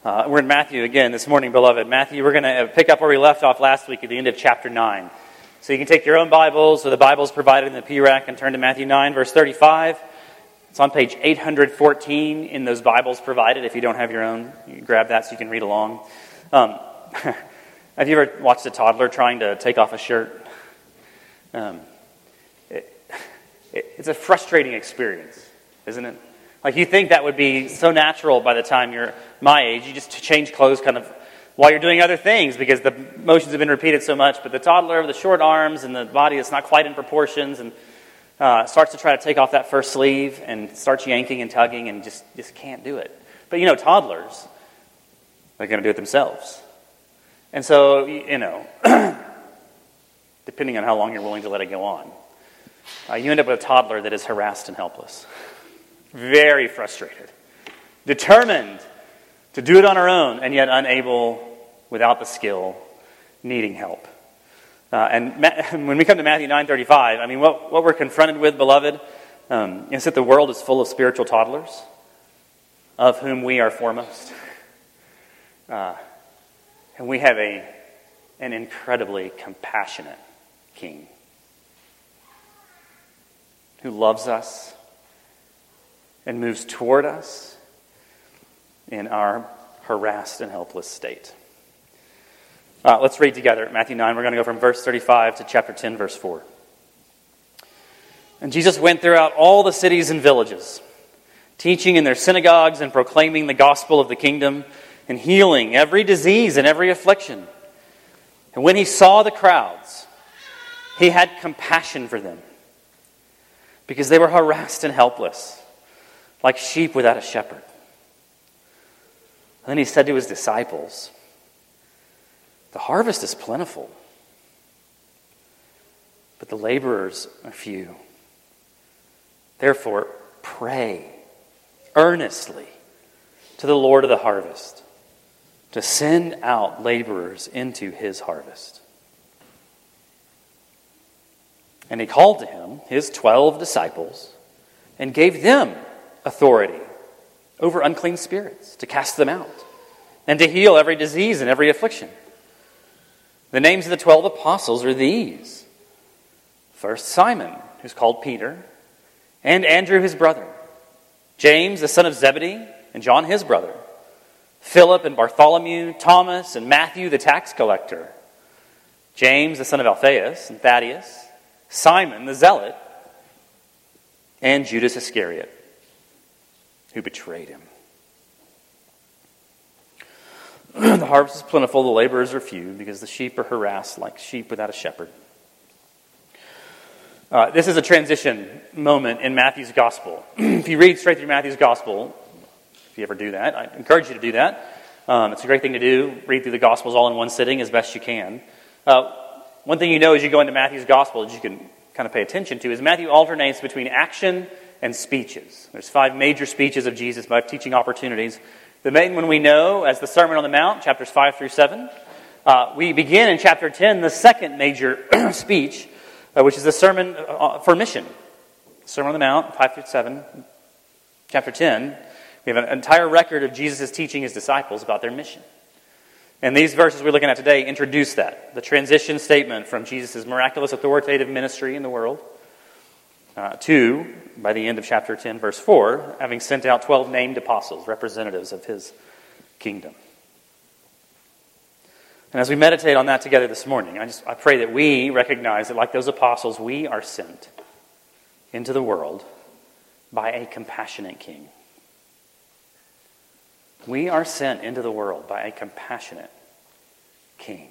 We're in Matthew again this morning, beloved. Matthew, we're going to pick up where we left off last week at the end of chapter 9. So you can take your own Bibles or the Bibles provided in the pew rack and turn to Matthew 9, verse 35. It's on page 814 in those Bibles provided. If you don't have your own, you grab that so you can read along. Have you ever watched a toddler trying to take off a shirt? It's a frustrating experience, isn't it? Like, you think that would be so natural by the time you're my age. You just change clothes kind of while you're doing other things because the motions have been repeated so much. But the toddler with the short arms and the body that's not quite in proportions and starts to try to take off that first sleeve and starts yanking and tugging and just can't do it. But, toddlers, they're going to do it themselves. And so, depending on how long you're willing to let it go on, you end up with a toddler that is harassed and helpless. Very frustrated. Determined to do it on her own, and yet unable, without the skill, needing help. And when we come to Matthew 9:35, what we're confronted with, beloved, is that the world is full of spiritual toddlers, of whom we are foremost. And we have an incredibly compassionate King who loves us and moves toward us in our harassed and helpless state. Let's read together Matthew 9. We're going to go from verse 35 to chapter 10, verse 4. And Jesus went throughout all the cities and villages, teaching in their synagogues and proclaiming the gospel of the kingdom and healing every disease and every affliction. And when he saw the crowds, he had compassion for them, because they were harassed and helpless, like sheep without a shepherd. And then he said to his disciples, "The harvest is plentiful, but the laborers are few. Therefore, pray earnestly to the Lord of the harvest to send out laborers into his harvest." And he called to him his 12 disciples and gave them authority over unclean spirits to cast them out and to heal every disease and every affliction. The names of the 12 apostles are these: first, Simon, who's called Peter, and Andrew his brother, James the son of Zebedee, and John his brother, Philip and Bartholomew, Thomas and Matthew the tax collector, James the son of Alphaeus and Thaddeus, Simon the zealot, and Judas Iscariot, who betrayed him. The harvest is plentiful, the laborers are few, because the sheep are harassed like sheep without a shepherd. This is a transition moment in Matthew's gospel. If you read straight through Matthew's gospel, if you ever do that, I encourage you to do that. It's a great thing to do. Read through the gospels all in one sitting as best you can. One thing as you go into Matthew's gospel that you can kind of pay attention to is Matthew alternates between action and speeches. There's 5 major speeches of Jesus, 5 teaching opportunities. The main one we know as the Sermon on the Mount, chapters 5 through 7. We begin in chapter 10, the second major speech, which is the Sermon for Mission. Sermon on the Mount, 5 through 7. Chapter 10, we have an entire record of Jesus teaching his disciples about their mission. And these verses we're looking at today introduce that. The transition statement from Jesus' miraculous authoritative ministry in the world to, by the end of chapter 10, verse 4, having sent out 12 named apostles, representatives of his kingdom. And as we meditate on that together this morning, I pray that we recognize that, like those apostles, we are sent into the world by a compassionate King. We are sent into the world by a compassionate King.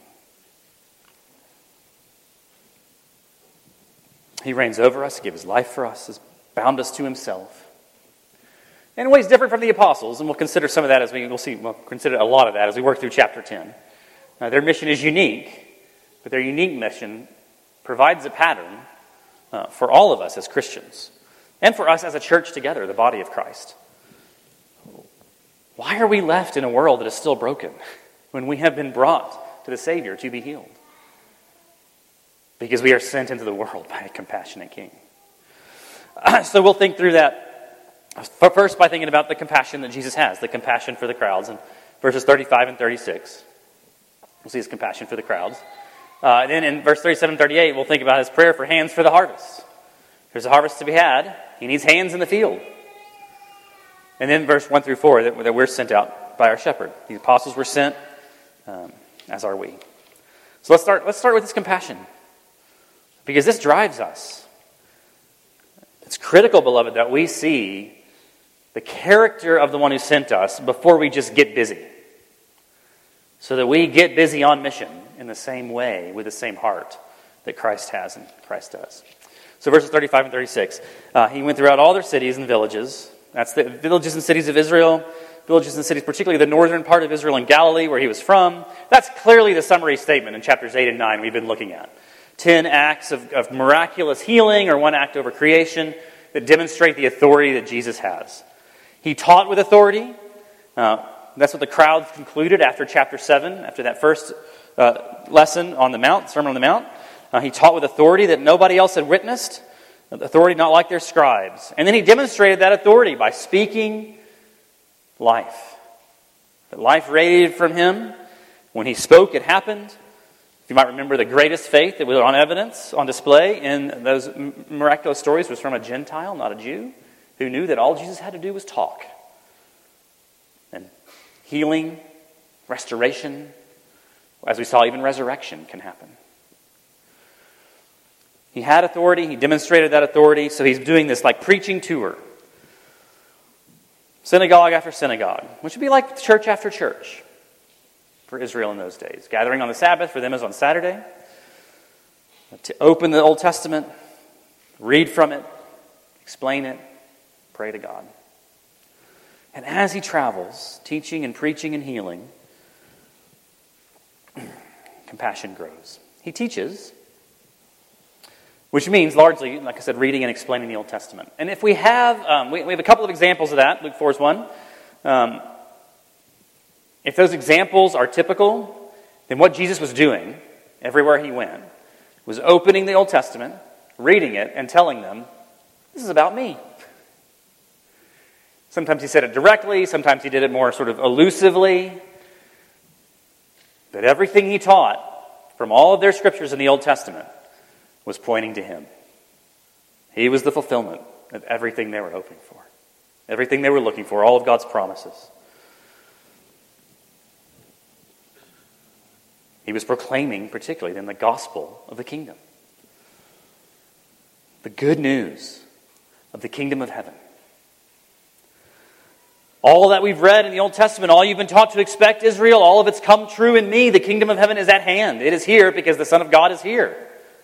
He reigns over us, gave his life for us, has bound us to himself. In ways different from the apostles, and we'll consider some of that we'll consider a lot of that as we work through chapter 10. Their mission is unique, but their unique mission provides a pattern for all of us as Christians, and for us as a church together, the body of Christ. Why are we left in a world that is still broken when we have been brought to the Savior to be healed? Because we are sent into the world by a compassionate King. So we'll think through that first by thinking about the compassion that Jesus has, the compassion for the crowds. And verses 35 and 36. We'll see his compassion for the crowds. Then in verse 37 and 38, we'll think about his prayer for hands for the harvest. There's a harvest to be had. He needs hands in the field. And then verse 1 through 4, that we're sent out by our shepherd. The apostles were sent, as are we. So let's start with his compassion, because this drives us. It's critical, beloved, that we see the character of the one who sent us before we just get busy. So that we get busy on mission in the same way, with the same heart that Christ has and Christ does. So verses 35 and 36. He went throughout all their cities and villages. That's the villages and cities of Israel. Villages and cities, particularly the northern part of Israel and Galilee, where he was from. That's clearly the summary statement in chapters 8 and 9 we've been looking at. 10 acts of miraculous healing, or one act over creation, that demonstrate the authority that Jesus has. He taught with authority. That's what the crowd concluded after chapter 7, after that first lesson on the Mount, Sermon on the Mount. He taught with authority that nobody else had witnessed, authority not like their scribes. And then he demonstrated that authority by speaking life. That life radiated from him. When he spoke, it happened. You might remember the greatest faith that was on evidence, on display in those miraculous stories was from a Gentile, not a Jew, who knew that all Jesus had to do was talk. And healing, restoration, as we saw, even resurrection can happen. He had authority. He demonstrated that authority. So he's doing this like preaching tour. Synagogue after synagogue, which would be like church after church for Israel in those days. Gathering on the Sabbath, for them is on Saturday. To open the Old Testament, read from it, explain it, pray to God. And as he travels, teaching and preaching and healing, compassion grows. He teaches, which means largely, like I said, reading and explaining the Old Testament. And if we have, we have a couple of examples of that. Luke 4 is one. If those examples are typical, then what Jesus was doing everywhere he went was opening the Old Testament, reading it, and telling them, this is about me. Sometimes he said it directly, sometimes he did it more sort of elusively. But everything he taught from all of their scriptures in the Old Testament was pointing to him. He was the fulfillment of everything they were hoping for, everything they were looking for, all of God's promises. He was proclaiming, particularly then, the gospel of the kingdom. The good news of the kingdom of heaven. All that we've read in the Old Testament, all you've been taught to expect, Israel, all of it's come true in me. The kingdom of heaven is at hand. It is here because the Son of God is here.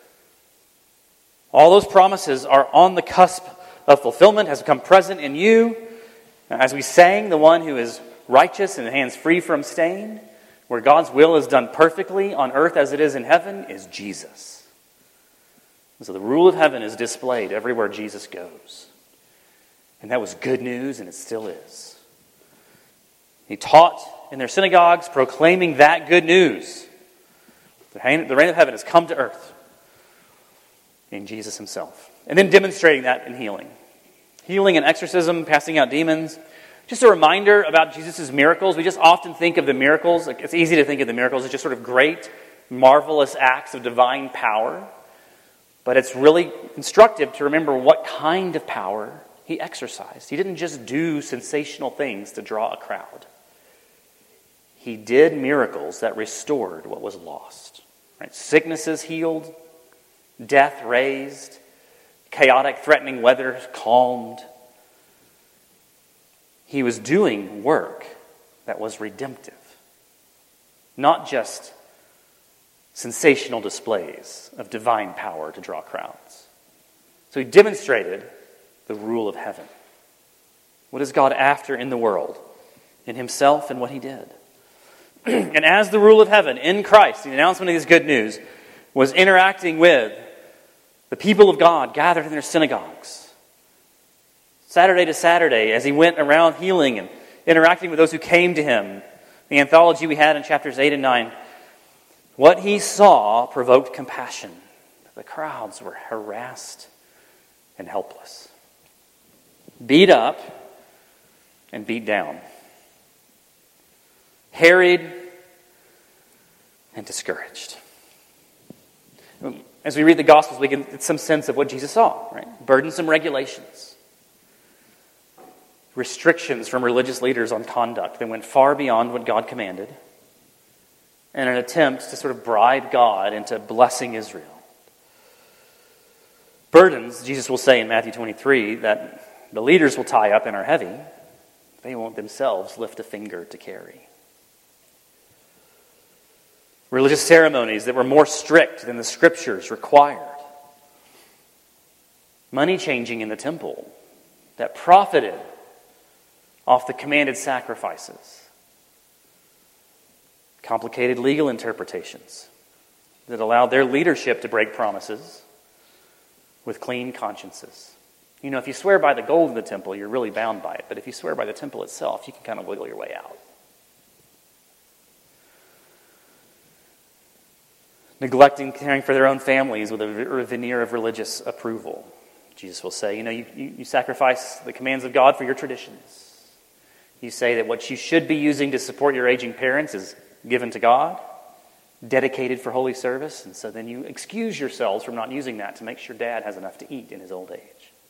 All those promises are on the cusp of fulfillment, has become present in you. As we sang, the one who is righteous and hands free from stain, where God's will is done perfectly on earth as it is in heaven, is Jesus. And so the rule of heaven is displayed everywhere Jesus goes. And that was good news, and it still is. He taught in their synagogues, proclaiming that good news. The reign of heaven has come to earth in Jesus himself. And then demonstrating that in healing. Healing and exorcism, casting out demons. Just a reminder about Jesus' miracles. We just often think of the miracles. It's easy to think of the miracles as just sort of great, marvelous acts of divine power. But it's really instructive to remember what kind of power he exercised. He didn't just do sensational things to draw a crowd. He did miracles that restored what was lost. Right? Sicknesses healed, death raised, chaotic, threatening weather calmed. He was doing work that was redemptive, not just sensational displays of divine power to draw crowds. So he demonstrated the rule of heaven. What is God after in the world, in himself and what he did? And as the rule of heaven in Christ, the announcement of this good news, was interacting with the people of God gathered in their synagogues, Saturday to Saturday, as he went around healing and interacting with those who came to him, the anthology we had in chapters 8 and 9, what he saw provoked compassion. The crowds were harassed and helpless, beat up and beat down, harried and discouraged. As we read the Gospels, we get some sense of what Jesus saw, right? Burdensome regulations, restrictions from religious leaders on conduct that went far beyond what God commanded, and an attempt to sort of bribe God into blessing Israel. Burdens, Jesus will say in Matthew 23, that the leaders will tie up and are heavy. They won't themselves lift a finger to carry. Religious ceremonies that were more strict than the Scriptures required. Money changing in the temple that profited off the commanded sacrifices. Complicated legal interpretations that allowed their leadership to break promises with clean consciences. You know, if you swear by the gold in the temple, you're really bound by it. But if you swear by the temple itself, you can kind of wiggle your way out. Neglecting caring for their own families with a veneer of religious approval. Jesus will say, you sacrifice the commands of God for your traditions. You say that what you should be using to support your aging parents is given to God, dedicated for holy service, and so then you excuse yourselves from not using that to make sure Dad has enough to eat in his old age.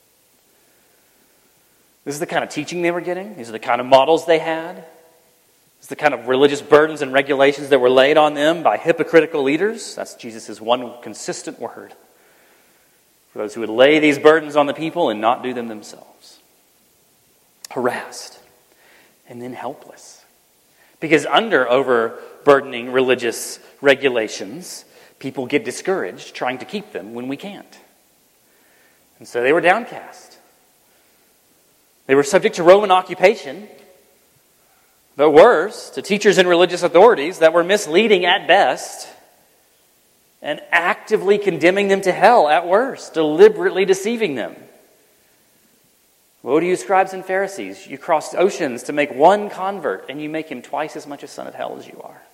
This is the kind of teaching they were getting. These are the kind of models they had. It's the kind of religious burdens and regulations that were laid on them by hypocritical leaders. That's Jesus' one consistent word. For those who would lay these burdens on the people and not do them themselves. Harassed. And then helpless. Because under overburdening religious regulations, people get discouraged trying to keep them when we can't. And so they were downcast. They were subject to Roman occupation. But worse, to teachers and religious authorities that were misleading at best and actively condemning them to hell at worst, deliberately deceiving them. Woe to you, scribes and Pharisees! You crossed oceans to make one convert, and you make him twice as much a son of hell as you are.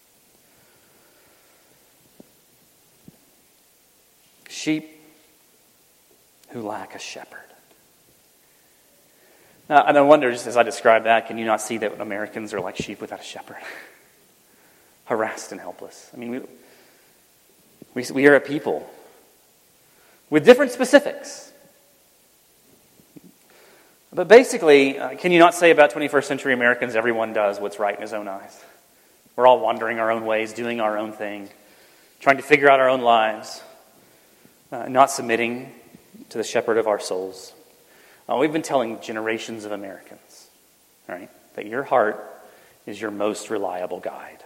Sheep who lack a shepherd. Now, and I wonder, just as I describe that, can you not see that Americans are like sheep without a shepherd? Harassed and helpless. I mean, we are a people with different specifics. But basically, can you not say about 21st century Americans, everyone does what's right in his own eyes? We're all wandering our own ways, doing our own thing, trying to figure out our own lives, not submitting to the shepherd of our souls. We've been telling generations of Americans, right, that your heart is your most reliable guide.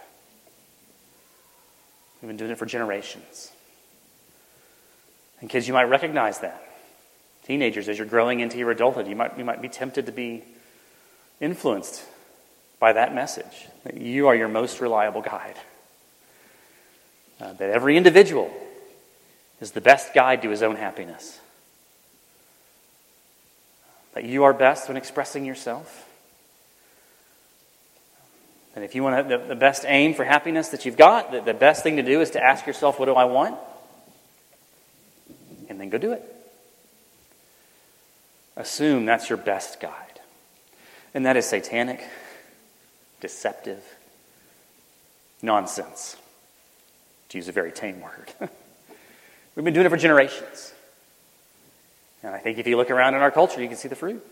We've been doing it for generations. And kids, you might recognize that. Teenagers, as you're growing into your adulthood, you might be tempted to be influenced by that message, that you are your most reliable guide. That every individual is the best guide to his own happiness. That you are best when expressing yourself. And if you want the best aim for happiness that you've got, the best thing to do is to ask yourself, what do I want? And then go do it. Assume that's your best guide. And that is satanic, deceptive, nonsense. To use a very tame word. We've been doing it for generations. And I think if you look around in our culture, you can see the fruit.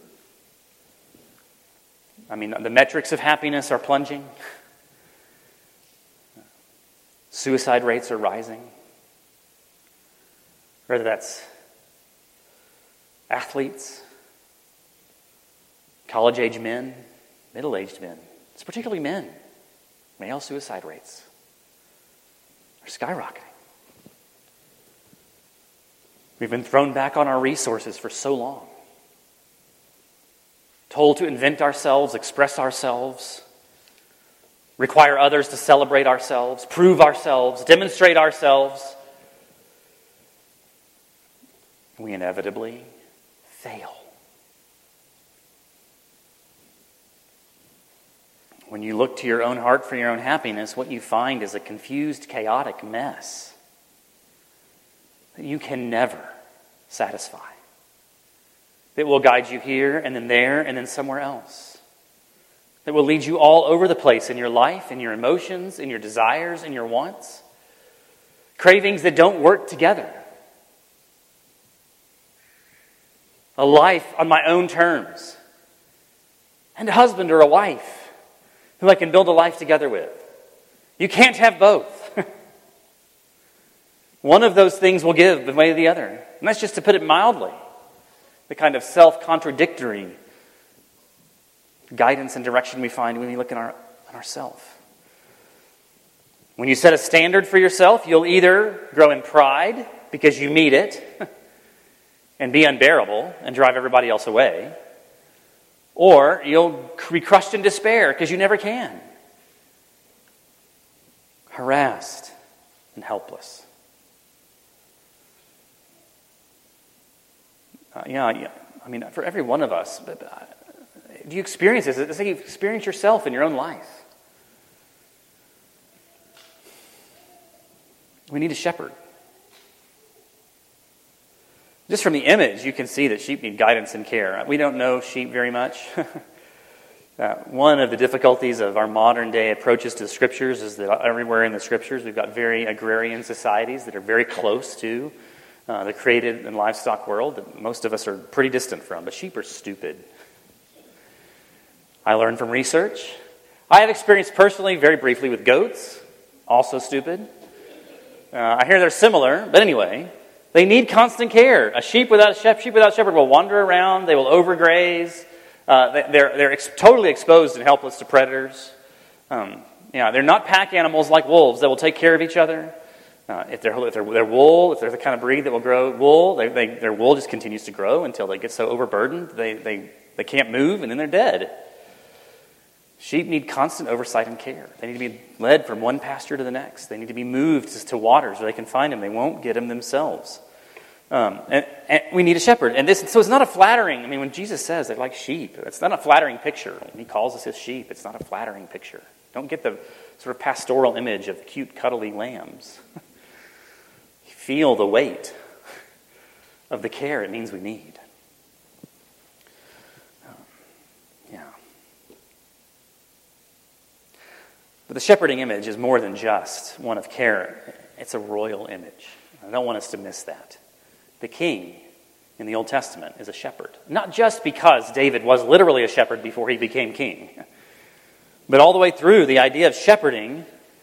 I mean, the metrics of happiness are plunging. Suicide rates are rising. Whether that's athletes, college-age men, middle-aged men. It's particularly men. Male suicide rates are skyrocketing. We've been thrown back on our resources for so long. Told to invent ourselves, express ourselves, require others to celebrate ourselves, prove ourselves, demonstrate ourselves. We inevitably fail. When you look to your own heart for your own happiness, what you find is a confused, chaotic mess that you can never satisfy. That will guide you here and then there and then somewhere else. that will lead you all over the place in your life, in your emotions, in your desires, in your wants. Cravings that don't work together. A life on my own terms. And a husband or a wife who I can build a life together with. You can't have both. One of those things will give the way of the other. And that's just to put it mildly. The kind of self-contradictory guidance and direction we find when we look at ourselves. When you set a standard for yourself, you'll either grow in pride because you meet it and be unbearable and drive everybody else away, or you'll be crushed in despair because you never can. Harassed and helpless. I mean, for every one of us, do you experience this? It's like you experience yourself in your own life. We need a shepherd. Just from the image, you can see that sheep need guidance and care. We don't know sheep very much. One of the difficulties of our modern day approaches to the Scriptures is that everywhere in the Scriptures we've got very agrarian societies that are very close to the created and livestock world that most of us are pretty distant from. But sheep are stupid. I learned from research. I have experienced personally, very briefly, with goats. Also stupid. I hear they're similar, but anyway, they need constant care. A sheep without a shepherd will wander around. They will overgraze. They're totally exposed and helpless to predators. They're not pack animals like wolves that will take care of each other. If they're wool, if they're the kind of breed that will grow wool, their wool just continues to grow until they get so overburdened they can't move and then they're dead. Sheep need constant oversight and care. They need to be led from one pasture to the next. They need to be moved to waters where they can find them. They won't get them themselves. And we need a shepherd. So it's not a flattering, when Jesus says they're like sheep, it's not a flattering picture. When he calls us his sheep, it's not a flattering picture. Don't get the sort of pastoral image of cute, cuddly lambs. Feel the weight of the care it means we need. But the shepherding image is more than just one of care. It's a royal image. I don't want us to miss that. The king in the Old Testament is a shepherd. Not just because David was literally a shepherd before he became king, but all the way through, the idea of shepherding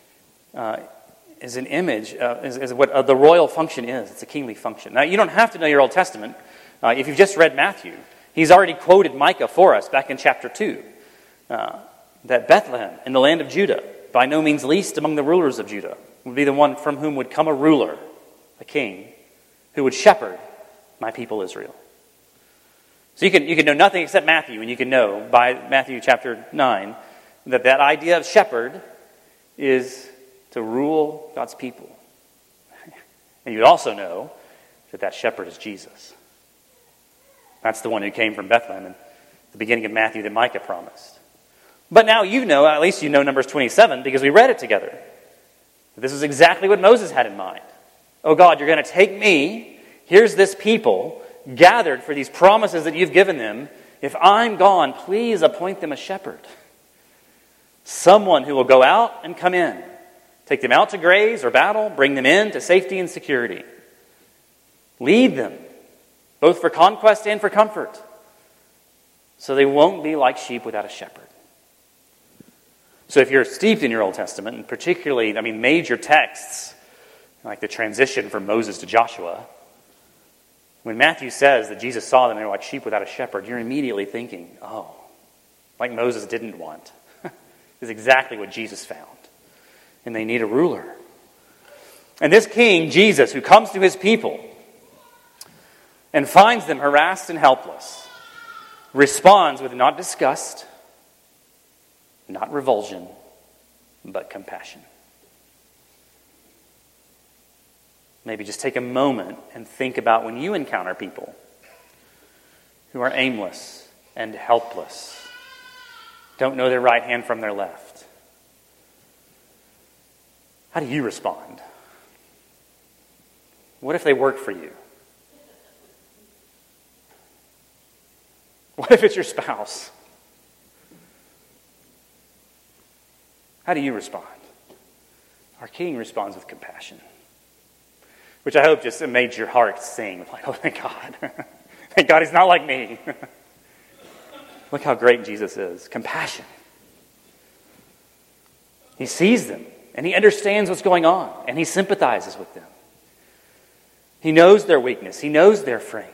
is an image, is what the royal function is. It's a kingly function. Now, you don't have to know your Old Testament. If you've just read Matthew, he's already quoted Micah for us back in chapter 2. That Bethlehem, in the land of Judah, by no means least among the rulers of Judah, would be the one from whom would come a ruler, a king, who would shepherd my people Israel. So you can know nothing except Matthew, and you can know by Matthew chapter 9 that idea of shepherd is to rule God's people. And you'd also know that shepherd is Jesus. That's the one who came from Bethlehem in the beginning of Matthew that Micah promised. But now at least you know Numbers 27 because we read it together. This is exactly what Moses had in mind. Oh God, you're going to take me, here's this people gathered for these promises that you've given them. If I'm gone, please appoint them a shepherd. Someone who will go out and come in. Take them out to graze or battle, bring them in to safety and security. Lead them, both for conquest and for comfort, so they won't be like sheep without a shepherd. So if you're steeped in your Old Testament, and particularly, major texts, like the transition from Moses to Joshua, when Matthew says that Jesus saw them, they were like sheep without a shepherd, you're immediately thinking, like Moses didn't want. This is exactly what Jesus found. And they need a ruler. And this king, Jesus, who comes to his people and finds them harassed and helpless, responds with not disgust, not revulsion, but compassion. Maybe just take a moment and think about when you encounter people who are aimless and helpless, don't know their right hand from their left. How do you respond? What if they work for you? What if it's your spouse? How do you respond? Our King responds with compassion, which I hope just made your heart sing. Like, oh, thank God. Thank God he's not like me. Look how great Jesus is. Compassion. He sees them, and he understands what's going on, and he sympathizes with them. He knows their weakness. He knows their frame.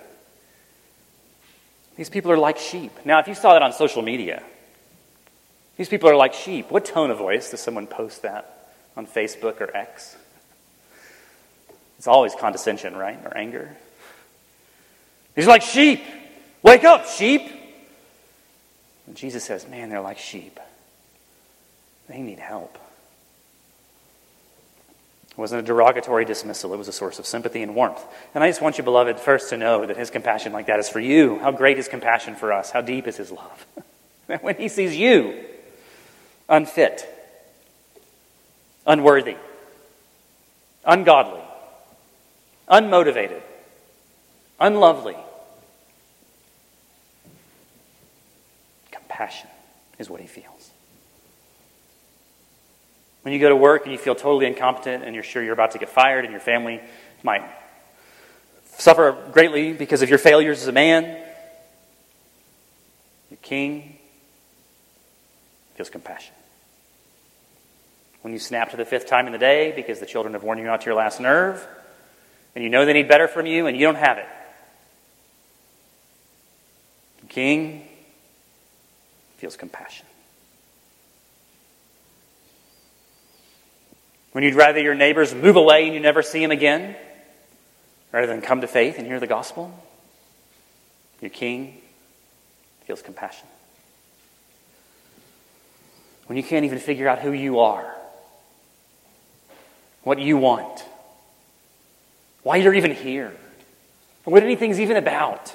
These people are like sheep. Now, if you saw that on social media, these people are like sheep. What tone of voice does someone post that on Facebook or X? It's always condescension, right? Or anger. He's like sheep. Wake up, sheep. And Jesus says, man, they're like sheep. They need help. It wasn't a derogatory dismissal. It was a source of sympathy and warmth. And I just want you, beloved, first to know that his compassion like that is for you. How great is compassion for us? How deep is his love? That when he sees you unfit, unworthy, ungodly, unmotivated, unlovely, compassion is what he feels. When you go to work and you feel totally incompetent and you're sure you're about to get fired and your family might suffer greatly because of your failures as a man, your King feels compassion. When you snap to the 5th time in the day because the children have worn you out to your last nerve and you know they need better from you and you don't have it, the King feels compassion. When you'd rather your neighbors move away and you never see them again, rather than come to faith and hear the gospel, your King feels compassion. When you can't even figure out who you are, what you want, why you're even here, or what anything's even about.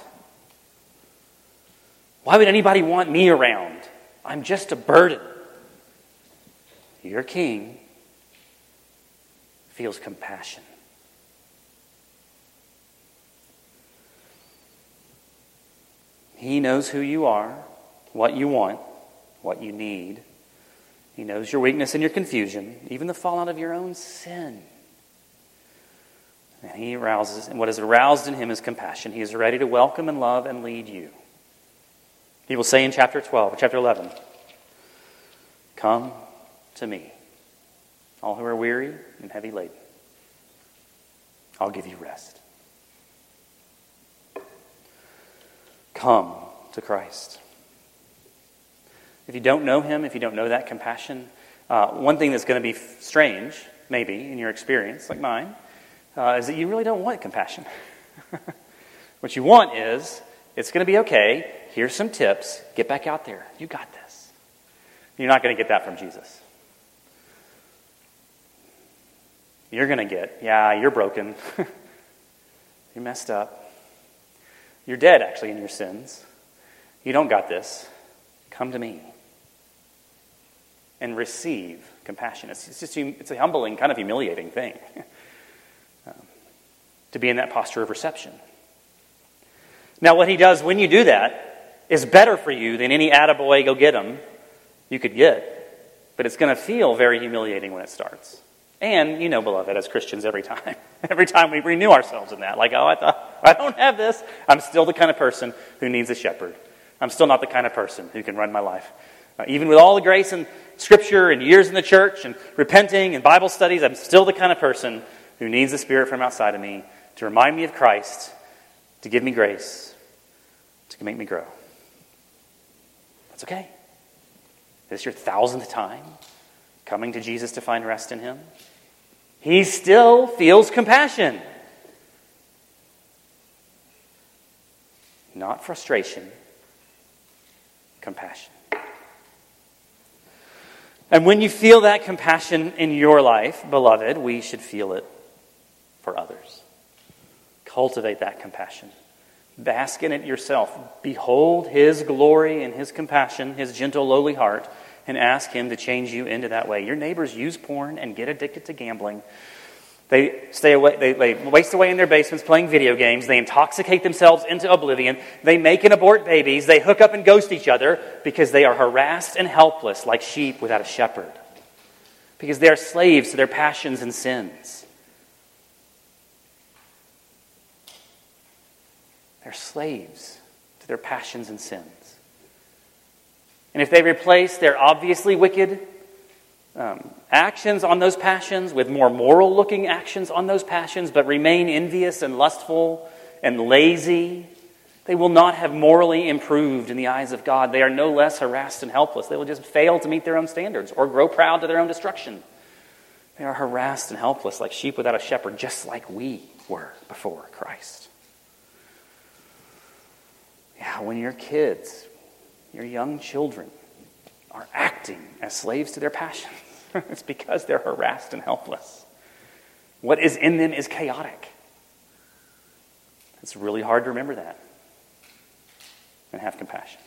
Why would anybody want me around? I'm just a burden. Your King feels compassion. He knows who you are, what you want, what you need. He knows your weakness and your confusion, even the fallout of your own sin. And he arouses, and what is aroused in him is compassion. He is ready to welcome and love and lead you. He will say in chapter 11, come to me, all who are weary and heavy laden. I'll give you rest. Come to Christ. If you don't know him, if you don't know that compassion, one thing that's going to be strange, maybe, in your experience, like mine, is that you really don't want compassion. What you want is, it's going to be okay, here's some tips, get back out there, you got this. You're not going to get that from Jesus. You're going to get, yeah, you're broken. You're messed up. You're dead, actually, in your sins. You don't got this. Come to me. And receive compassion. It's a humbling, kind of humiliating thing. To be in that posture of reception. Now, what he does when you do that is better for you than any attaboy, go get him, you could get. But it's going to feel very humiliating when it starts. And, you know, beloved, as Christians, every time we renew ourselves in that, like, oh, I don't have this. I'm still the kind of person who needs a shepherd. I'm still not the kind of person who can run my life. Even with all the grace and Scripture and years in the church and repenting and Bible studies, I'm still the kind of person who needs the Spirit from outside of me to remind me of Christ, to give me grace, to make me grow. That's okay. This is your 1000th time coming to Jesus to find rest in him. He still feels compassion. Not frustration, compassion. And when you feel that compassion in your life, beloved, we should feel it for others. Cultivate that compassion. Bask in it yourself. Behold his glory and his compassion, his gentle, lowly heart, and ask him to change you into that way. Your neighbors use porn and get addicted to gambling. They stay away. They waste away in their basements playing video games. They intoxicate themselves into oblivion. They make and abort babies. They hook up and ghost each other because they are harassed and helpless like sheep without a shepherd. because they are slaves to their passions and sins. They're slaves to their passions and sins. And if they replace their obviously wicked actions on those passions with more moral-looking actions on those passions, but remain envious and lustful and lazy, they will not have morally improved in the eyes of God. They are no less harassed and helpless. They will just fail to meet their own standards or grow proud to their own destruction. They are harassed and helpless like sheep without a shepherd, just like we were before Christ. Yeah, when your kids, your young children, are acting as slaves to their passions, it's because they're harassed and helpless. What is in them is chaotic. It's really hard to remember that and have compassion.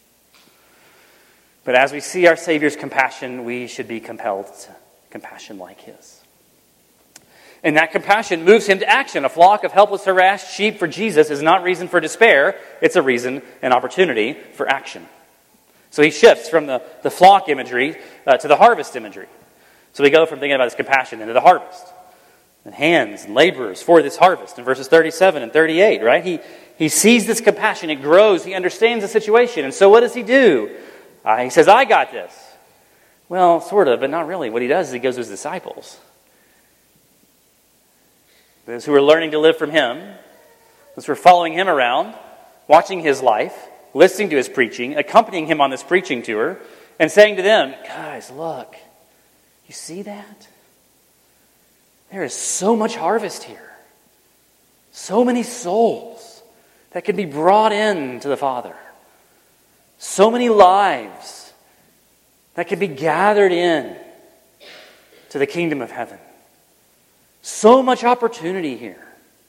But as we see our Savior's compassion, we should be compelled to compassion like His. And that compassion moves Him to action. A flock of helpless, harassed sheep for Jesus is not reason for despair. It's a reason, an opportunity for action. So He shifts from the flock imagery to the harvest imagery. So we go from thinking about His compassion into the harvest. And hands and laborers for this harvest in verses 37 and 38, right? He sees this compassion. It grows. He understands the situation. And so what does He do? He says, I got this. Well, sort of, but not really. What He does is He goes to His disciples. Those who are learning to live from Him. Those who are following Him around, watching His life, listening to His preaching, accompanying Him on this preaching tour, and saying to them, guys, look, you see that? There is so much harvest here. So many souls that can be brought in to the Father. So many lives that can be gathered in to the kingdom of heaven. So much opportunity here.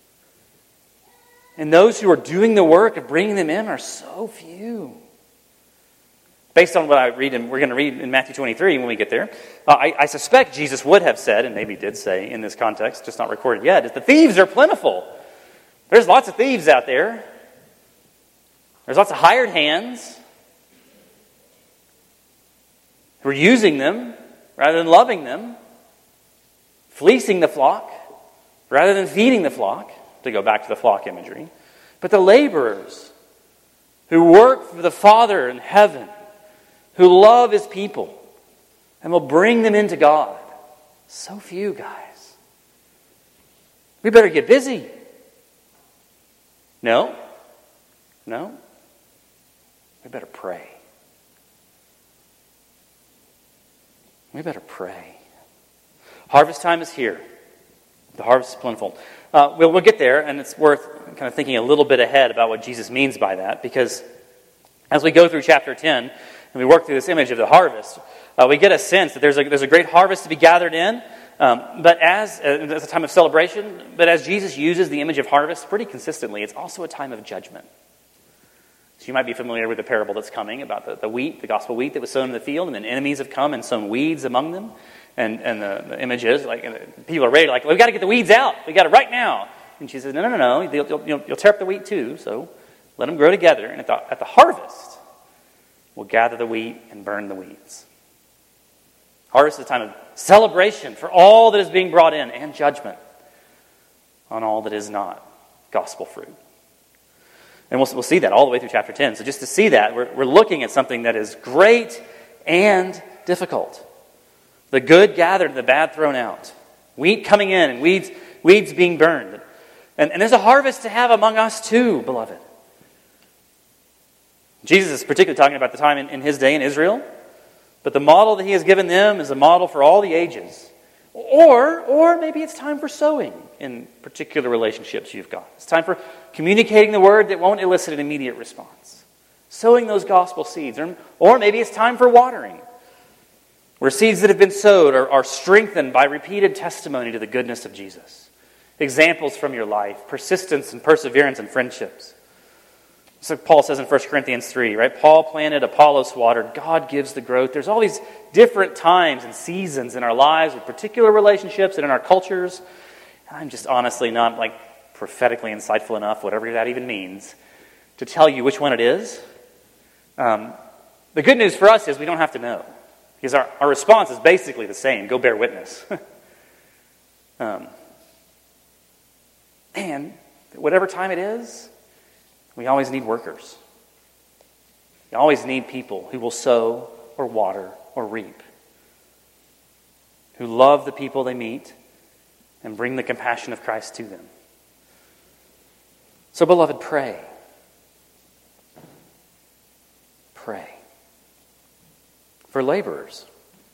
And those who are doing the work of bringing them in are so few. Based on what I read, and we're going to read in Matthew 23 when we get there, I suspect Jesus would have said, and maybe did say in this context, just not recorded yet, is the thieves are plentiful. There's lots of thieves out there. There's lots of hired hands who are using them rather than loving them, fleecing the flock rather than feeding the flock, to go back to the flock imagery. But the laborers who work for the Father in heaven, who love His people and will bring them into God. So few, guys. We better get busy. No. We better pray. We better pray. Harvest time is here. The harvest is plentiful. We'll get there, and it's worth kind of thinking a little bit ahead about what Jesus means by that, because as we go through chapter 10, and we work through this image of the harvest, we get a sense that there's a great harvest to be gathered in, but as a time of celebration, but as Jesus uses the image of harvest pretty consistently, it's also a time of judgment. So you might be familiar with the parable that's coming about the wheat, the gospel wheat that was sown in the field, and then enemies have come and sown weeds among them. And the image is, like, people are ready, like, we've got to get the weeds out. We've got it right now. And she says, no. You'll tear up the wheat too, so let them grow together. And at the harvest, we'll gather the wheat and burn the weeds. Harvest is a time of celebration for all that is being brought in and judgment on all that is not gospel fruit. And we'll see that all the way through chapter 10. So just to see that, we're looking at something that is great and difficult. The good gathered, the bad thrown out. Wheat coming in and weeds being burned. And there's a harvest to have among us too, beloved. Jesus is particularly talking about the time in His day in Israel. But the model that He has given them is a model for all the ages. Or maybe it's time for sowing in particular relationships you've got. It's time for communicating the word that won't elicit an immediate response. Sowing those gospel seeds. Or maybe it's time for watering, where seeds that have been sowed are strengthened by repeated testimony to the goodness of Jesus. Examples from your life, persistence and perseverance in friendships. So Paul says in 1 Corinthians 3, right? Paul planted, Apollos watered, God gives the growth. There's all these different times and seasons in our lives with particular relationships and in our cultures. And I'm just honestly not prophetically insightful enough, whatever that even means, to tell you which one it is. The good news for us is we don't have to know. Because our response is basically the same. Go bear witness. And whatever time it is, we always need workers. We always need people who will sow or water or reap, who love the people they meet and bring the compassion of Christ to them. So, beloved, pray. Pray for laborers.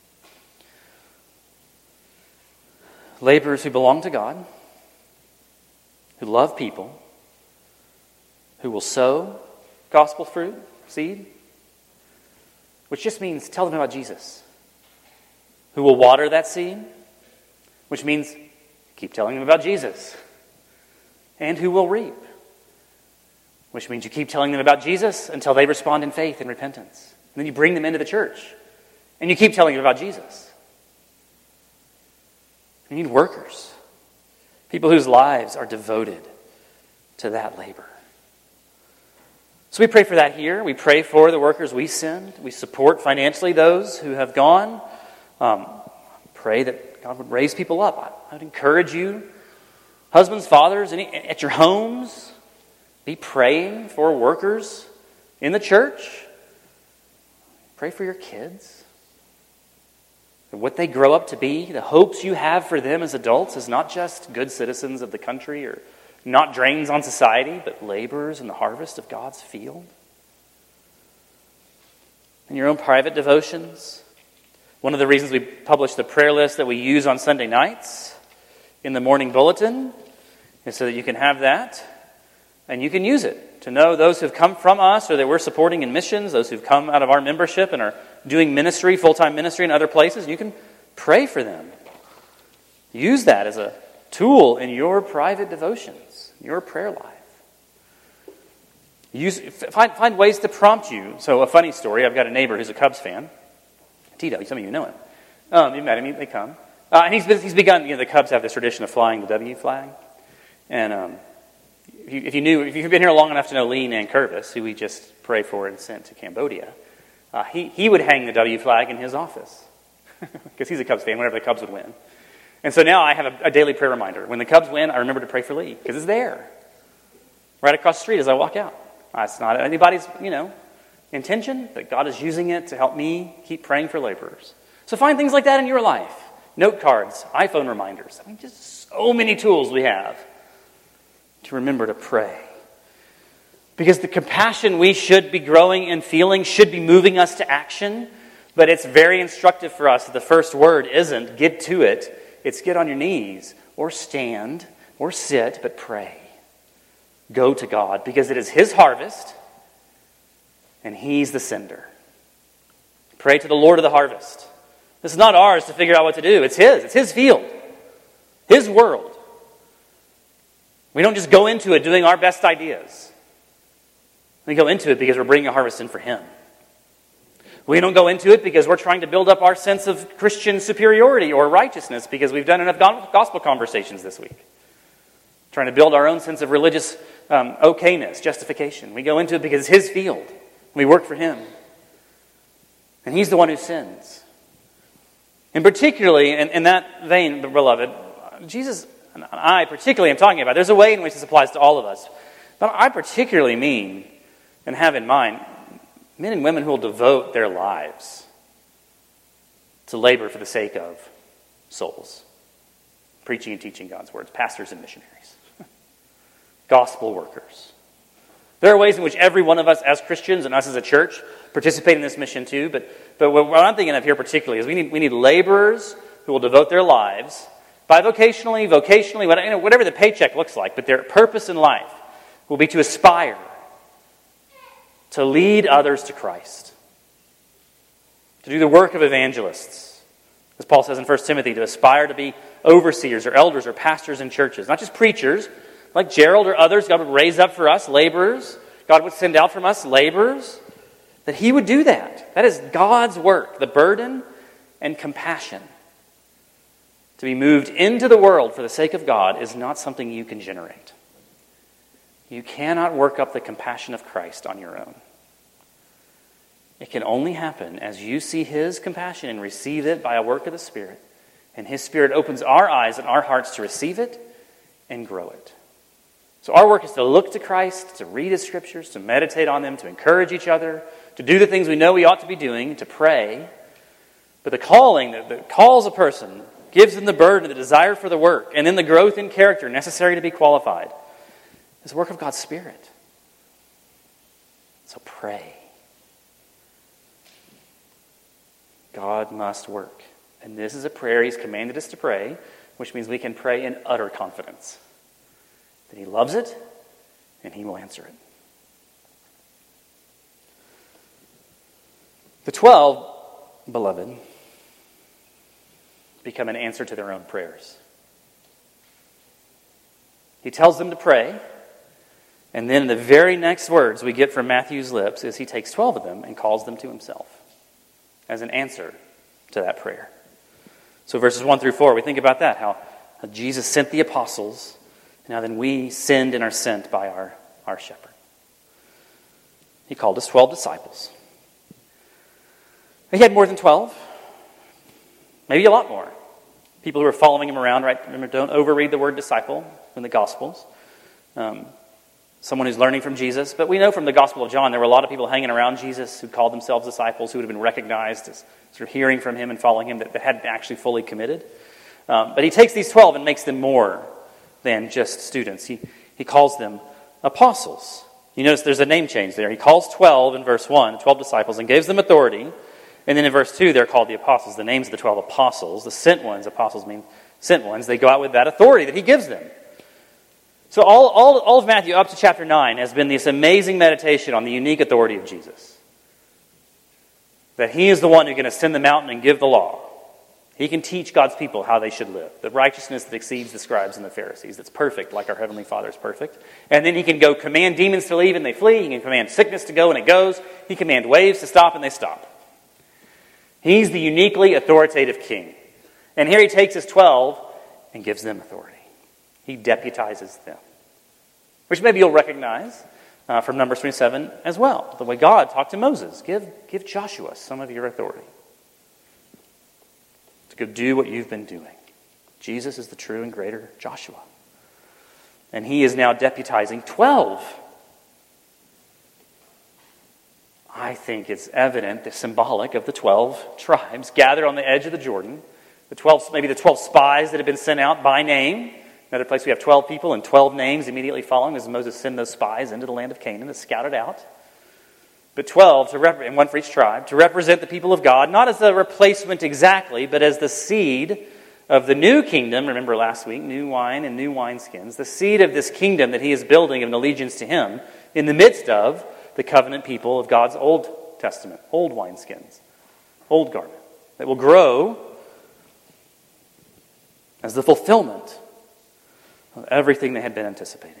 Laborers who belong to God, who love people, who will sow gospel fruit, seed, which just means tell them about Jesus. Who will water that seed, which means keep telling them about Jesus. And who will reap, which means you keep telling them about Jesus until they respond in faith and repentance. And then you bring them into the church, and you keep telling them about Jesus. You need workers, people whose lives are devoted to that labor. So we pray for that here. We pray for the workers we send. We support financially those who have gone. Pray that God would raise people up. I would encourage you, husbands, fathers, at your homes, be praying for workers in the church. Pray for your kids. And what they grow up to be, the hopes you have for them as adults is not just good citizens of the country or not drains on society, but laborers in the harvest of God's field. In your own private devotions, one of the reasons we publish the prayer list that we use on Sunday nights in the morning bulletin is so that you can have that and you can use it to know those who've come from us or that we're supporting in missions, those who've come out of our membership and are doing ministry, full-time ministry in other places. You can pray for them. Use that as a tool in your private devotions, your prayer life. Find ways to prompt you. So a funny story, I've got a neighbor who's a Cubs fan. Tito, some of you know him. You've met him, they come. And he's begun, the Cubs have this tradition of flying the W flag. And if you've been here long enough to know Lee Nankervis, who we just prayed for and sent to Cambodia, he would hang the W flag in his office. Because he's a Cubs fan whenever the Cubs would win. And so now I have a daily prayer reminder. When the Cubs win, I remember to pray for Lee, because it's there. Right across the street as I walk out. It's not anybody's, intention, but God is using it to help me keep praying for laborers. So find things like that in your life. Note cards, iPhone reminders. Just so many tools we have to remember to pray. Because the compassion we should be growing and feeling should be moving us to action, but it's very instructive for us that the first word isn't get to it. It's get on your knees, or stand, or sit, but pray. Go to God, because it is His harvest, and He's the sender. Pray to the Lord of the harvest. This is not ours to figure out what to do. It's His. It's His field. His world. We don't just go into it doing our best ideas. We go into it because we're bringing a harvest in for Him. We don't go into it because we're trying to build up our sense of Christian superiority or righteousness because we've done enough gospel conversations this week. Trying to build our own sense of religious okayness, justification. We go into it because it's His field. We work for Him. And He's the one who sins. And particularly in that vein, beloved, Jesus and I particularly am talking about, there's a way in which this applies to all of us. But I particularly mean and have in mind men and women who will devote their lives to labor for the sake of souls. Preaching and teaching God's words. Pastors and missionaries. Gospel workers. There are ways in which every one of us as Christians and us as a church participate in this mission too. But what I'm thinking of here particularly is we need laborers who will devote their lives bivocationally, vocationally, whatever the paycheck looks like. But their purpose in life will be to aspire to lead others to Christ. To do the work of evangelists. As Paul says in 1 Timothy, to aspire to be overseers or elders or pastors in churches. Not just preachers, like Gerald or others. God would raise up for us laborers. God would send out from us laborers. That He would do that. That is God's work. The burden and compassion to be moved into the world for the sake of God is not something you can generate. You cannot work up the compassion of Christ on your own. It can only happen as you see His compassion and receive it by a work of the Spirit. And His Spirit opens our eyes and our hearts to receive it and grow it. So our work is to look to Christ, to read His Scriptures, to meditate on them, to encourage each other, to do the things we know we ought to be doing, to pray. But the calling that calls a person, gives them the burden, the desire for the work, and then the growth in character necessary to be qualified, is the work of God's Spirit. So pray. God must work. And this is a prayer He's commanded us to pray, which means we can pray in utter confidence that He loves it and He will answer it. The 12, beloved, become an answer to their own prayers. He tells them to pray, and then the very next words we get from Matthew's lips is He takes 12 of them and calls them to Himself as an answer to that prayer. So verses 1 through 4, we think about that, how Jesus sent the apostles, and now then we send and are sent by our shepherd. He called us 12 disciples. He had more than 12, maybe a lot more. People who are following Him around, right? Remember, don't overread the word disciple in the Gospels. Someone who's learning from Jesus. But we know from the Gospel of John, there were a lot of people hanging around Jesus who called themselves disciples, who would have been recognized as sort of hearing from Him and following Him, that hadn't actually fully committed. But He takes these 12 and makes them more than just students. He calls them apostles. You notice there's a name change there. He calls 12 in verse 1, 12 disciples, and gives them authority. And then in verse 2, they're called the apostles. The names of the 12 apostles, the sent ones, apostles mean sent ones, they go out with that authority that He gives them. So all of Matthew up to chapter 9 has been this amazing meditation on the unique authority of Jesus. That He is the one who's going to send them out and give the law. He can teach God's people how they should live. The righteousness that exceeds the scribes and the Pharisees. That's perfect, like our Heavenly Father is perfect. And then He can go command demons to leave and they flee. He can command sickness to go and it goes. He can command waves to stop and they stop. He's the uniquely authoritative king. And here He takes His 12 and gives them authority. He deputizes them. Which maybe you'll recognize from Numbers 27 as well. The way God talked to Moses. Give Joshua some of your authority. To go do what you've been doing. Jesus is the true and greater Joshua. And He is now deputizing 12. I think it's evident, the symbolic of the 12 tribes gathered on the edge of the Jordan. Maybe the 12 spies that have been sent out by name. Another place we have 12 people and 12 names immediately following as Moses sent those spies into the land of Canaan to scout it out. But 12, and one for each tribe, to represent the people of God, not as a replacement exactly, but as the seed of the new kingdom. Remember last week, new wine and new wineskins. The seed of this kingdom that He is building of an allegiance to Him in the midst of the covenant people of God's Old Testament, old wineskins, old garment, that will grow as the fulfillment of everything they had been anticipating.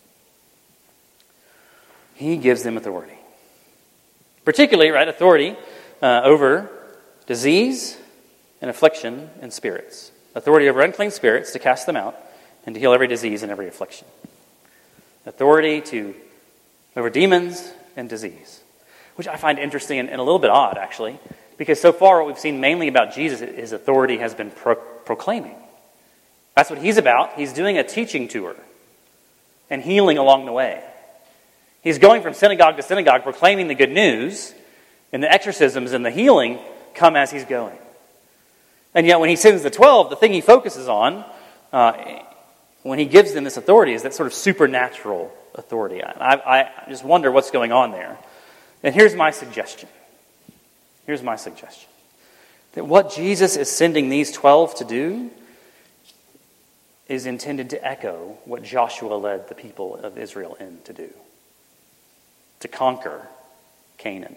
He gives them authority. Particularly, authority over disease and affliction and spirits. Authority over unclean spirits to cast them out and to heal every disease and every affliction. Authority over demons and disease. Which I find interesting and a little bit odd, actually. Because so far what we've seen mainly about Jesus, His authority has been proclaiming. That's what He's about. He's doing a teaching tour and healing along the way. He's going from synagogue to synagogue proclaiming the good news, and the exorcisms and the healing come as He's going. And yet when He sends the 12, the thing He focuses on, when He gives them this authority, is that sort of supernatural authority. I just wonder what's going on there. And here's my suggestion. That what Jesus is sending these 12 to do is intended to echo what Joshua led the people of Israel in to do. To conquer Canaan.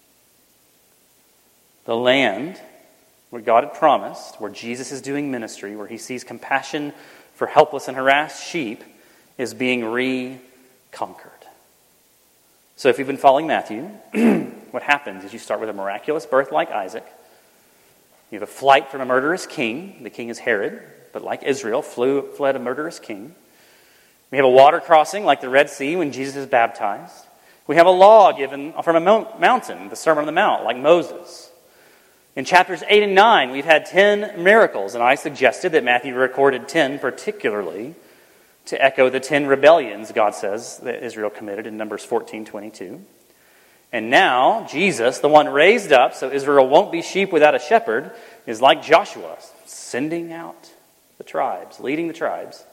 The land where God had promised, where Jesus is doing ministry, where He sees compassion for helpless and harassed sheep, is being reconquered. So if you've been following Matthew, what happens is you start with a miraculous birth like Isaac. You have a flight from a murderous king. The king is Herod, but like Israel, fled a murderous king. We have a water crossing like the Red Sea when Jesus is baptized. We have a law given from a mountain, the Sermon on the Mount, like Moses. In chapters 8 and 9, we've had 10 miracles, and I suggested that Matthew recorded 10 particularly to echo the 10 rebellions, God says, that Israel committed in Numbers 14:22. And now, Jesus, the one raised up so Israel won't be sheep without a shepherd, is like Joshua, sending out the tribes, leading the tribes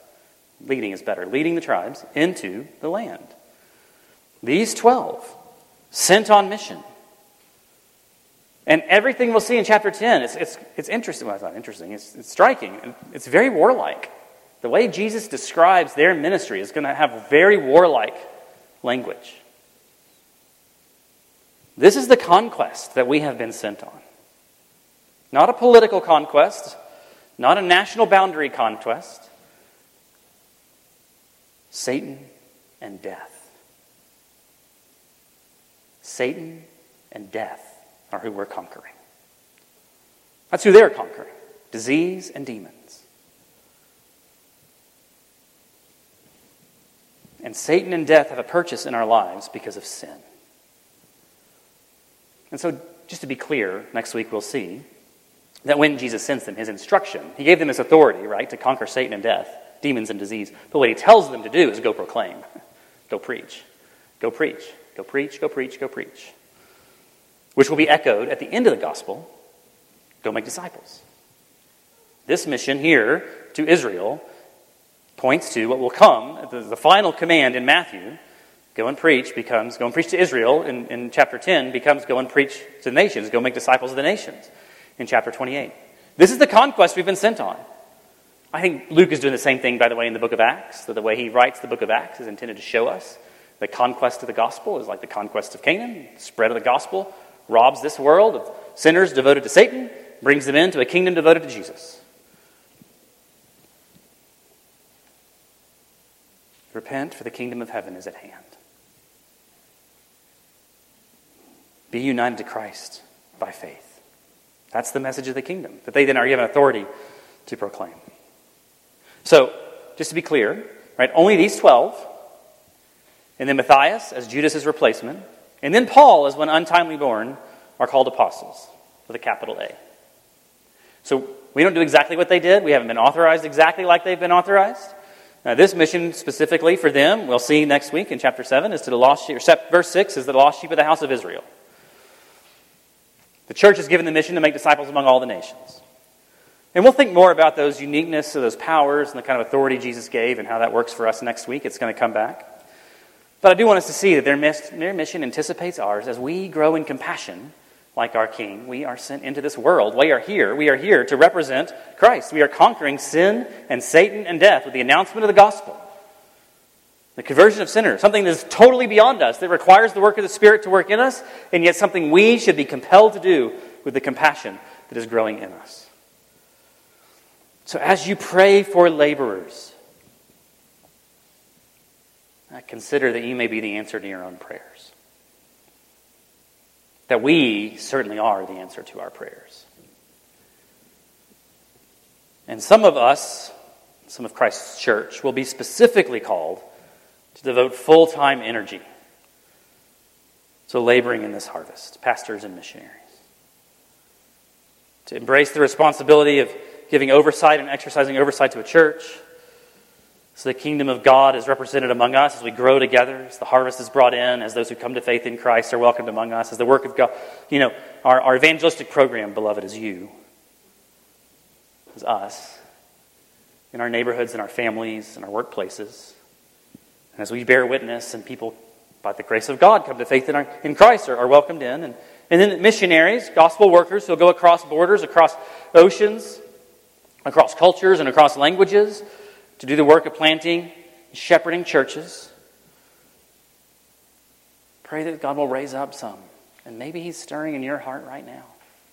into the land. These 12, sent on mission. And everything we'll see in chapter 10, it's interesting. Well, it's not interesting. It's striking. It's very warlike. The way Jesus describes their ministry is going to have very warlike language. This is the conquest that we have been sent on. Not a political conquest, not a national boundary conquest. Satan and death. Satan and death are who we're conquering. That's who they're conquering. Disease and demons. And Satan and death have a purchase in our lives because of sin. And so, just to be clear, next week we'll see that when Jesus sends them his instruction, he gave them his authority, right, to conquer Satan and death, demons and disease. But what he tells them to do is go proclaim. Go preach. Go preach. Go preach, go preach, go preach. Which will be echoed at the end of the gospel. Go make disciples. This mission here to Israel points to what will come. The final command in Matthew, go and preach to Israel in chapter 10 becomes go and preach to the nations. Go make disciples of the nations in chapter 28. This is the conquest we've been sent on. I think Luke is doing the same thing, by the way, in the book of Acts. So the way he writes the book of Acts is intended to show us the conquest of the gospel is like the conquest of Canaan. Spread of the gospel robs this world of sinners devoted to Satan, brings them into a kingdom devoted to Jesus. Repent, for the kingdom of heaven is at hand. Be united to Christ by faith. That's the message of the kingdom, that they then are given authority to proclaim. So, just to be clear, right, only these 12, and then Matthias as Judas' replacement, and then Paul as one untimely born, are called apostles with a capital A. So we don't do exactly what they did. We haven't been authorized exactly like they've been authorized. Now, this mission specifically for them, we'll see next week in chapter 7, is to the lost sheep. Verse 6 is the lost sheep of the house of Israel. The church is given the mission to make disciples among all the nations. And we'll think more about those uniqueness of those powers and the kind of authority Jesus gave and how that works for us next week. It's going to come back. But I do want us to see that their mission anticipates ours as we grow in compassion like our King. We are sent into this world. We are here to represent Christ. We are conquering sin and Satan and death with the announcement of the gospel. The conversion of sinners, something that is totally beyond us, that requires the work of the Spirit to work in us, and yet something we should be compelled to do with the compassion that is growing in us. So as you pray for laborers, consider that you may be the answer to your own prayers. That we certainly are the answer to our prayers. And some of us, some of Christ's church, will be specifically called to devote full-time energy to laboring in this harvest, pastors and missionaries. To embrace the responsibility of giving oversight and exercising oversight to a church, so the kingdom of God is represented among us as we grow together, as the harvest is brought in, as those who come to faith in Christ are welcomed among us, as the work of God, our evangelistic program, beloved, is you, is us, in our neighborhoods, in our families, in our workplaces. And as we bear witness and people, by the grace of God, come to faith in Christ are welcomed in. And then missionaries, gospel workers who will go across borders, across oceans, across cultures, and across languages, to do the work of planting and shepherding churches. Pray that God will raise up some. And maybe He's stirring in your heart right now.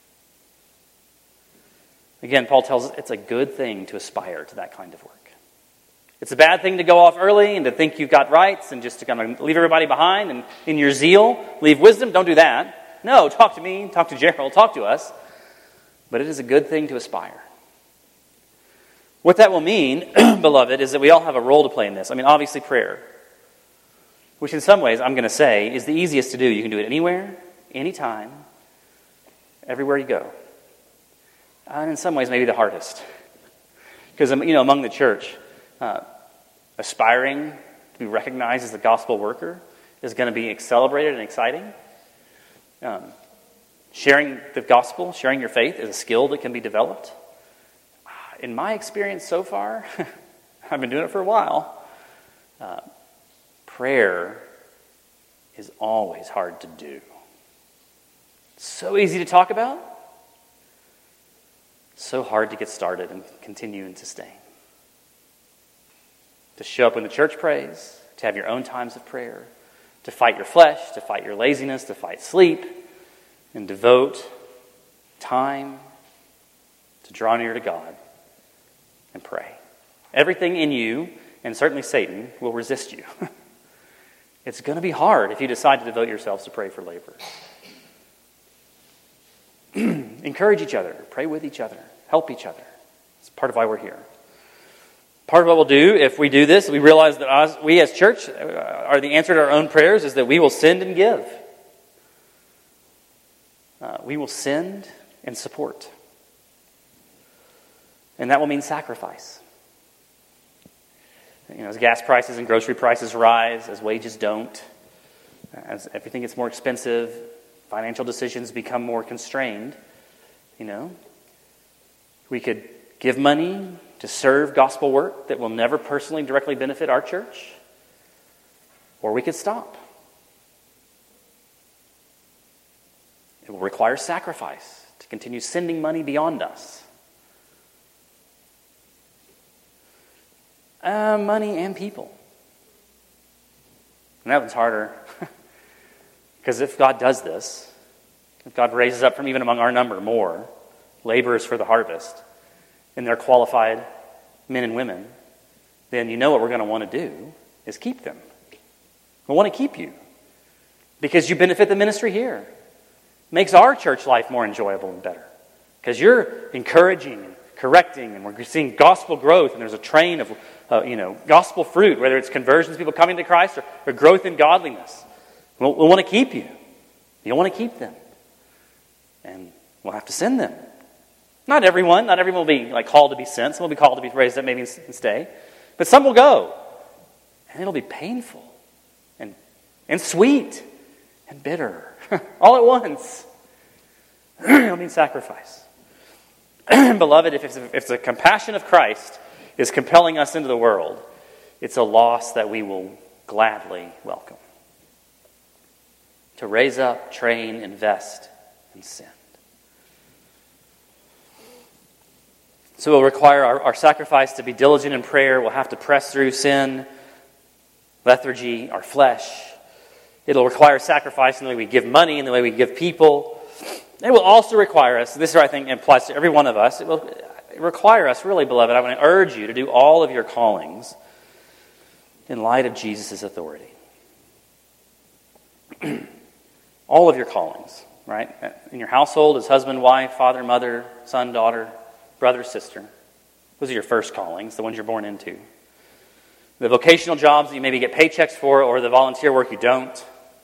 Again, Paul tells us it's a good thing to aspire to that kind of work. It's a bad thing to go off early and to think you've got rights and just to kind of leave everybody behind and in your zeal, leave wisdom. Don't do that. No, talk to me, talk to Gerald, talk to us. But it is a good thing to aspire. What that will mean, beloved, is that we all have a role to play in this. I mean, obviously prayer. which in some ways, I'm going to say, is the easiest to do. You can do it anywhere, anytime, everywhere you go. And in some ways, maybe the hardest. Because, among the church, aspiring to be recognized as the gospel worker is going to be celebrated and exciting. Sharing the gospel, sharing your faith is a skill that can be developed. In my experience so far, I've been doing it for a while, prayer is always hard to do. So easy to talk about, so hard to get started and continue and sustain. To show up when the church prays, to have your own times of prayer, to fight your flesh, to fight your laziness, to fight sleep, and devote time to draw near to God and pray. Everything in you, and certainly Satan, will resist you. It's going to be hard if you decide to devote yourselves to pray for labor. Encourage each other, pray with each other, help each other. It's part of why we're here. Part of what we'll do if we do this, we realize that we as church are the answer to our own prayers, is that we will send and give. We will send and support. And that will mean sacrifice. As gas prices and grocery prices rise, as wages don't, as everything gets more expensive, financial decisions become more constrained, we could give money to serve gospel work that will never personally directly benefit our church, or we could stop. It will require sacrifice to continue sending money beyond us. Money and people. And that one's harder. Because if God does this, if God raises up from even among our number more laborers for the harvest, and they're qualified men and women, then what we're going to want to do is keep them. We want to keep you. Because you benefit the ministry here. Makes our church life more enjoyable and better. Because you're encouraging and correcting, and we're seeing gospel growth, and there's a train of gospel fruit, whether it's conversions, people coming to Christ, or growth in godliness. We'll want to keep you. You'll want to keep them. And we'll have to send them. Not everyone will be called to be sent. Some will be called to be raised up maybe and stay. But some will go. And it'll be painful and sweet and bitter all at once. It'll mean sacrifice. Beloved, if the compassion of Christ is compelling us into the world, it's a loss that we will gladly welcome. To raise up, train, invest, and send. So it will require our sacrifice to be diligent in prayer. We'll have to press through sin, lethargy, our flesh. It'll require sacrifice in the way we give money, in the way we give people. It will also require us, this I think applies to every one of us, it will require us, really, beloved, I want to urge you to do all of your callings in light of Jesus' authority. All of your callings, right? In your household as husband, wife, father, mother, son, daughter, brother, sister. Those are your first callings, the ones you're born into. The vocational jobs that you maybe get paychecks for, or the volunteer work you don't.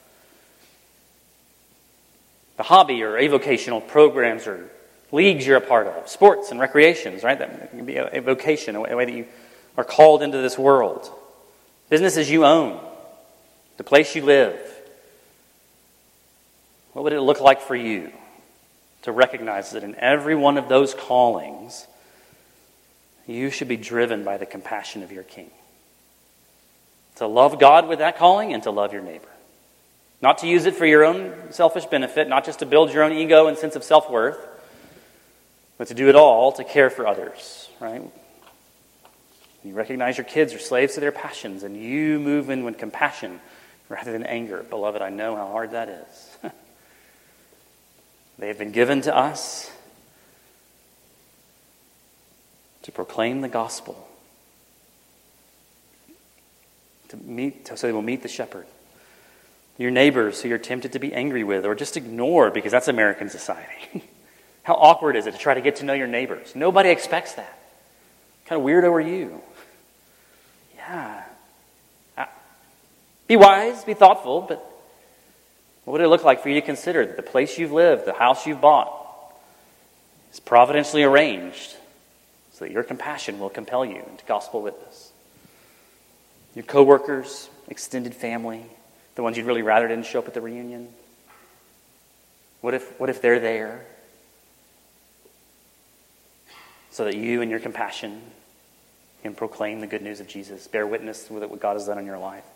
The hobby or avocational programs or leagues you're a part of. Sports and recreations, right? That can be a vocation, a way that you are called into this world. Businesses you own. The place you live. What would it look like for you to recognize that in every one of those callings, you should be driven by the compassion of your King? To love God with that calling and to love your neighbor. Not to use it for your own selfish benefit, not just to build your own ego and sense of self-worth, but to do it all to care for others, right? You recognize your kids are slaves to their passions, and you move in with compassion rather than anger. Beloved, I know how hard that is. They have been given to us to proclaim the gospel, so they will meet the shepherd. Your neighbors who you're tempted to be angry with or just ignore because that's American society. How awkward is it to try to get to know your neighbors? Nobody expects that. What kind of weirdo are you? Yeah. Be wise, be thoughtful, but what would it look like for you to consider that the place you've lived, the house you've bought, is providentially arranged so that your compassion will compel you into gospel witness? Your coworkers, extended family, the ones you'd really rather didn't show up at the reunion. What if they're there so that you and your compassion can proclaim the good news of Jesus, bear witness with what God has done in your life?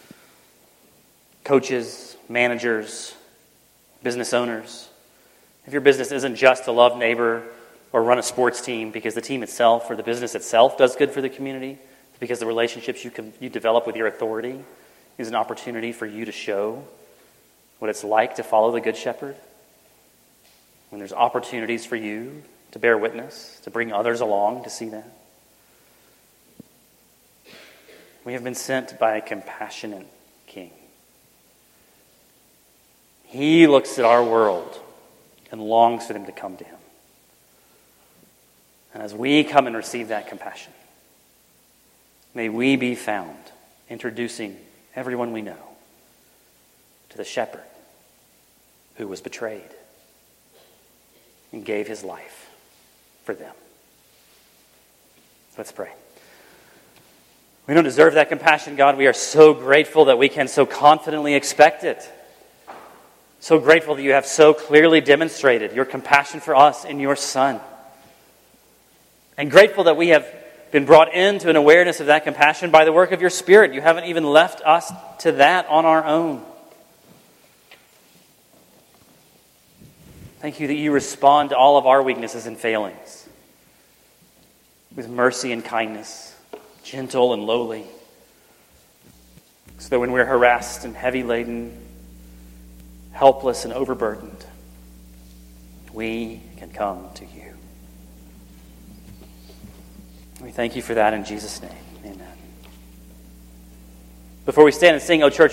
Coaches, managers, business owners. If your business isn't just to love neighbor or run a sports team because the team itself or the business itself does good for the community, because the relationships you develop with your authority is an opportunity for you to show what it's like to follow the Good Shepherd. When there's opportunities for you to bear witness, to bring others along to see that. We have been sent by a compassionate King. He looks at our world and longs for them to come to him. And as we come and receive that compassion, may we be found introducing everyone we know to the shepherd who was betrayed and gave his life for them. Let's pray. We don't deserve that compassion, God. We are so grateful that we can so confidently expect it. So grateful that you have so clearly demonstrated your compassion for us in your Son. And grateful that we have been brought into an awareness of that compassion by the work of your Spirit. You haven't even left us to that on our own. Thank you that you respond to all of our weaknesses and failings with mercy and kindness, gentle and lowly, so that when we're harassed and heavy laden, helpless and overburdened, we can come to you. We thank you for that in Jesus' name. Amen. Before we stand and sing, O church,